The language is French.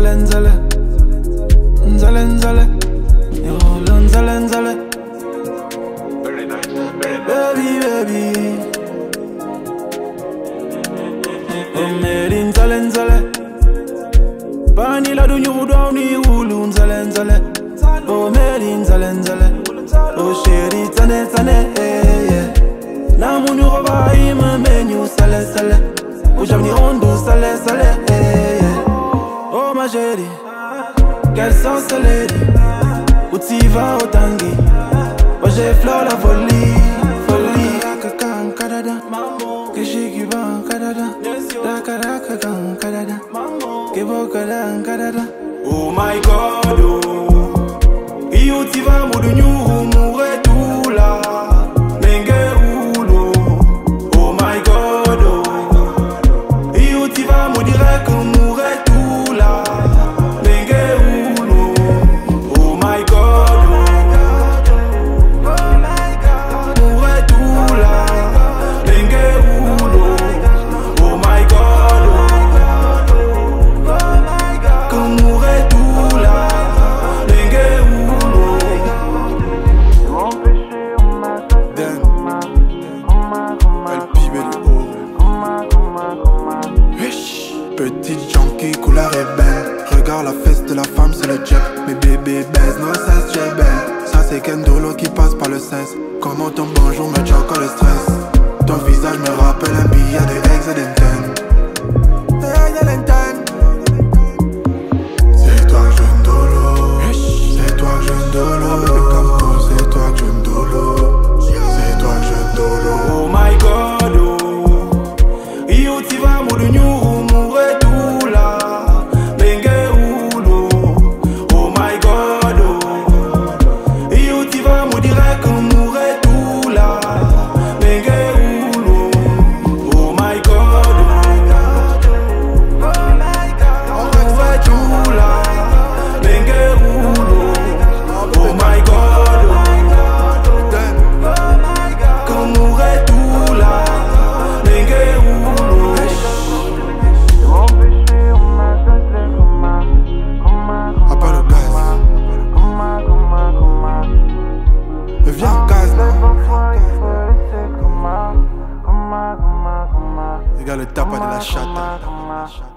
nzale nzale nzale nzale yo nzale nzale baby baby oh meri nzale nzale bani la du nyudo ni ulu nzale nzale oh meri nzale nzale oh chérie tane tane yeah na munu roba ima menu sale sale oh j'avni ondo sale sale yeah oh ma chérie quelle sens salée où tu vas au tangi oh j'ai fleur la folie folie kakan kadada que j'ai ban kadada da kadaka kan kadada que bokadan kadada oh my god oh iyo tu vas mo du mourir tout là menge ulo oh my god oh iyo tu vas mo dire que mourir tout là menge ulo oh my god oh my god mourir tout là menge ulo oh my god oh my god que mourir tout là menge ulo petite junkie, couleur est belle. Regarde la fesse de la femme, c'est le jet. Mes bébés baissent, non ça c'est belle. Ça c'est Kendolo qui passe par le sens. Comment ton bonjour me tient encore le stress. Ton visage me rappelle un billet de Exedenten. C'est toi que je ndolo. C'est toi que je ndolo. Comme c'est toi que je ndolo. C'est toi que je ndolo. oh my god oh iyo tu vas mo du mourir tout là menge ulo oh my god oh iyo tu vas mo dire que mourir tout là menge ulo oh my god oh my god mourir tout là menge ulo oh my god que mourir tout là menge ulo À part le gaz. Viens gaz. Regarde le tapas de la chatte.